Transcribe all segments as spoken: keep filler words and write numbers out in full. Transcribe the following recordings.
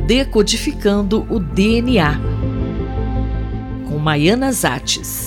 Decodificando o D N A, com Maiana Zates.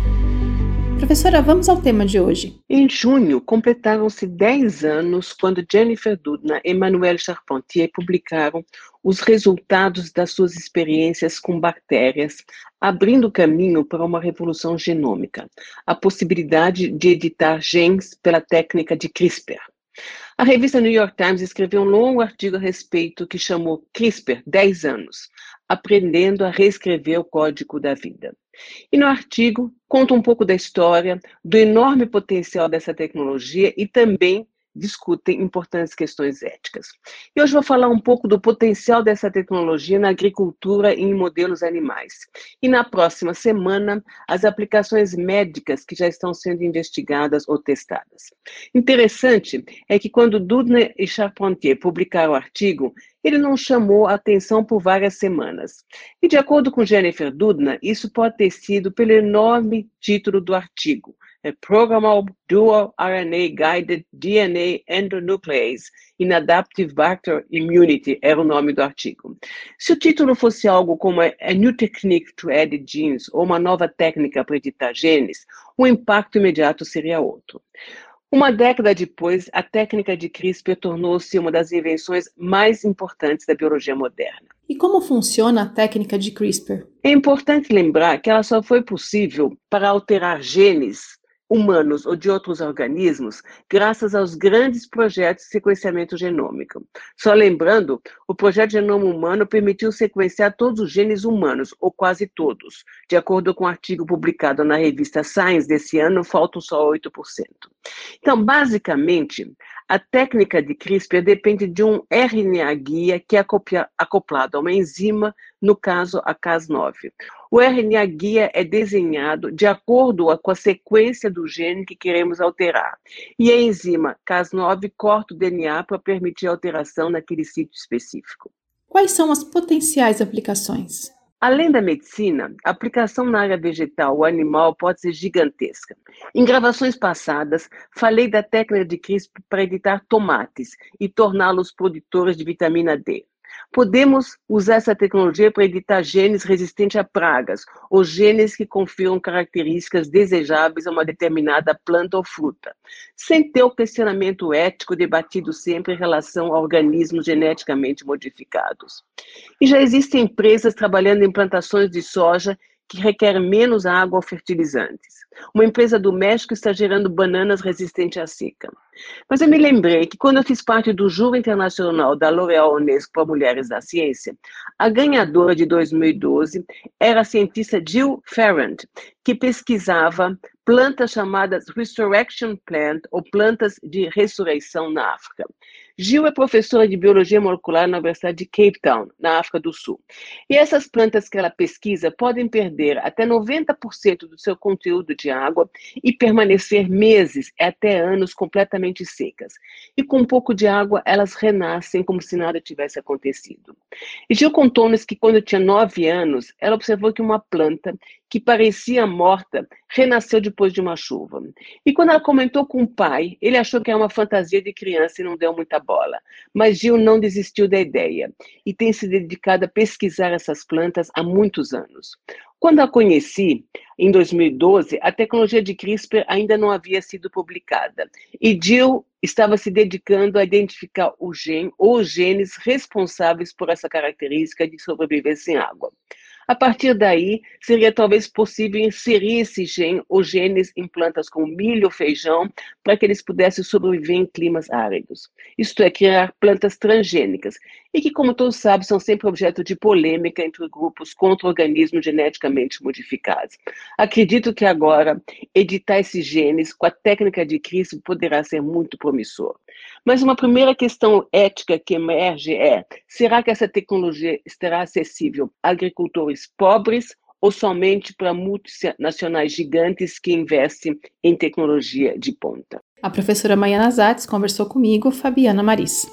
Professora, vamos ao tema de hoje. Em junho, completaram-se dez anos quando Jennifer Doudna e Emmanuelle Charpentier publicaram os resultados das suas experiências com bactérias, abrindo caminho para uma revolução genômica, a possibilidade de editar genes pela técnica de CRISPR. A revista New York Times escreveu um longo artigo a respeito que chamou CRISPR dez anos, aprendendo a reescrever o código da vida. E no artigo conta um pouco da história, do enorme potencial dessa tecnologia e também discutem importantes questões éticas. E hoje vou falar um pouco do potencial dessa tecnologia na agricultura e em modelos animais. E na próxima semana, as aplicações médicas que já estão sendo investigadas ou testadas. Interessante é que quando Doudna e Charpentier publicaram o artigo, ele não chamou a atenção por várias semanas. E de acordo com Jennifer Doudna, isso pode ter sido pelo enorme título do artigo, A Programmable Dual R N A-Guided D N A Endonuclease in Adaptive Bacterial Immunity era o nome do artigo. Se o título fosse algo como A New Technique to Edit Genes ou uma nova técnica para editar genes, o impacto imediato seria outro. Uma década depois, a técnica de CRISPR tornou-se uma das invenções mais importantes da biologia moderna. E como funciona a técnica de CRISPR? É importante lembrar que ela só foi possível para alterar genes humanos ou de outros organismos, graças aos grandes projetos de sequenciamento genômico. Só lembrando, o projeto Genoma Humano permitiu sequenciar todos os genes humanos, ou quase todos. De acordo com um artigo publicado na revista Science desse ano, faltam só oito por cento. Então, basicamente, a técnica de CRISPR depende de um R N A-guia que é acoplado a uma enzima, no caso a Cas nove. O R N A-guia é desenhado de acordo com a sequência do gene que queremos alterar. E a enzima Cas nove corta o D N A para permitir a alteração naquele sítio específico. Quais são as potenciais aplicações? Além da medicina, a aplicação na área vegetal ou animal pode ser gigantesca. Em gravações passadas, falei da técnica de CRISPR para editar tomates e torná-los produtores de vitamina D. Podemos usar essa tecnologia para editar genes resistentes a pragas, ou genes que confiram características desejáveis a uma determinada planta ou fruta, sem ter o questionamento ético debatido sempre em relação a organismos geneticamente modificados. E já existem empresas trabalhando em plantações de soja que requerem menos água ou fertilizantes. Uma empresa do México está gerando bananas resistentes à seca. Mas eu me lembrei que quando eu fiz parte do júri internacional da L'Oréal Unesco para Mulheres da Ciência, a ganhadora de dois mil e doze era a cientista Jill Farrand, que pesquisava plantas chamadas Resurrection Plant, ou plantas de ressurreição na África. Jill é professora de Biologia Molecular na Universidade de Cape Town, na África do Sul. E essas plantas que ela pesquisa podem perder até noventa por cento do seu conteúdo de água e permanecer meses, até anos, completamente secas. E com um pouco de água, elas renascem como se nada tivesse acontecido. E Jill contou-nos que quando tinha nove anos, ela observou que uma planta que parecia morta renasceu depois de uma chuva. E quando ela comentou com o pai, ele achou que era uma fantasia de criança e não deu muita bola. Mas Jill não desistiu da ideia e tem se dedicado a pesquisar essas plantas há muitos anos. Quando a conheci, em dois mil e doze, a tecnologia de CRISPR ainda não havia sido publicada e Jill estava se dedicando a identificar o gene ou os genes responsáveis por essa característica de sobreviver sem água. A partir daí, seria talvez possível inserir esse gene ou genes em plantas como milho ou feijão para que eles pudessem sobreviver em climas áridos. Isto é, criar plantas transgênicas e que, como todos sabem, são sempre objeto de polêmica entre grupos contra organismos geneticamente modificados. Acredito que agora, editar esses genes com a técnica de CRISPR poderá ser muito promissor. Mas uma primeira questão ética que emerge é: será que essa tecnologia estará acessível a agricultores pobres ou somente para multinacionais gigantes que investem em tecnologia de ponta? A professora Maiana Zates conversou comigo, Fabiana Maris.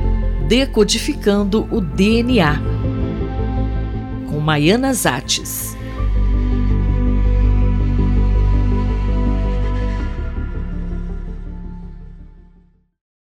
Decodificando o D N A, com Maiana Zates.